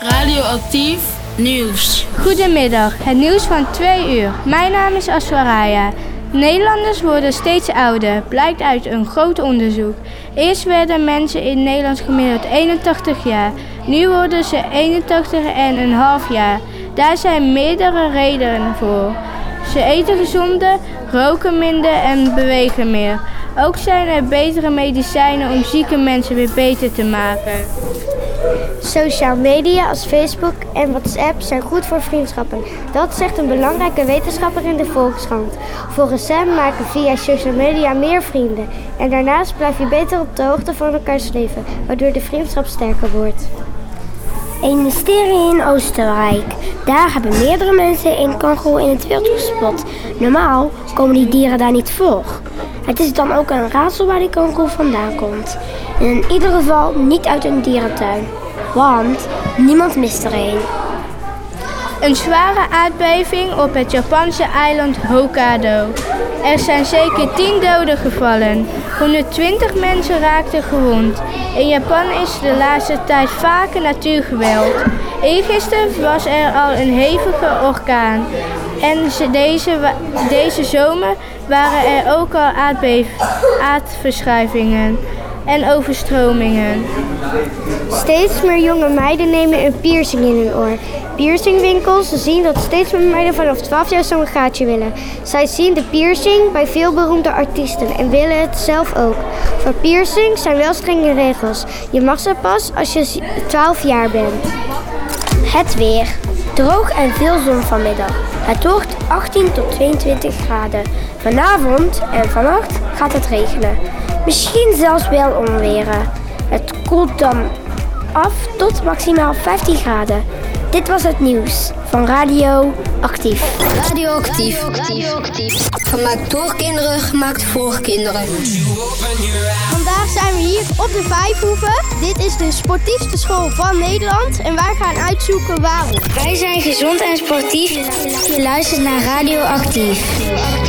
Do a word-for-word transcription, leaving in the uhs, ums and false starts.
Radioactief nieuws. Goedemiddag, het nieuws van twee uur. Mijn naam is Aswaraya. Nederlanders worden steeds ouder, blijkt uit een groot onderzoek. Eerst werden mensen in Nederland gemiddeld eenentachtig jaar. Nu worden ze eenentachtig en een half jaar. Daar zijn meerdere redenen voor. Ze eten gezonder, roken minder en bewegen meer. Ook zijn er betere medicijnen om zieke mensen weer beter te maken. Social media als Facebook en WhatsApp zijn goed voor vriendschappen. Dat zegt een belangrijke wetenschapper in de Volkskrant. Volgens hem maken via social media meer vrienden. En daarnaast blijf je beter op de hoogte van elkaars leven, waardoor de vriendschap sterker wordt. Een mysterie in Oostenrijk. Daar hebben meerdere mensen een kangoeroe in het wild gespot. Normaal komen die dieren daar niet voor. Het is dan ook een raadsel waar die kangoeroe vandaan komt. En in ieder geval niet uit een dierentuin. Want niemand mist er een. Een zware aardbeving op het Japanse eiland Hokkaido. Er zijn zeker tien doden gevallen. honderdtwintig mensen raakten gewond. In Japan is de laatste tijd vaker natuurgeweld. Eergisteren was er al een hevige orkaan. En deze, deze zomer waren er ook al aardbev- aardverschuivingen en overstromingen. Steeds meer jonge meiden nemen een piercing in hun oor. Piercingwinkels zien dat steeds meer meiden vanaf twaalf jaar zo'n gaatje willen. Zij zien de piercing bij veel beroemde artiesten en willen het zelf ook. Voor piercing zijn wel strenge regels. Je mag ze pas als je twaalf jaar bent. Het weer. Droog en veel zon vanmiddag. Het wordt achttien tot tweeëntwintig graden. Vanavond en vannacht gaat het regenen. Misschien zelfs wel onweren. Het koelt dan af tot maximaal vijftien graden. Dit was het nieuws van Radio Actief. Radioactief. Radioactief. Gemaakt door kinderen, gemaakt voor kinderen. Vandaag zijn we hier op de Vijfhoeve. Dit is de sportiefste school van Nederland en wij gaan uitzoeken waarom. Wij zijn gezond en sportief. Je luistert naar Radioactief.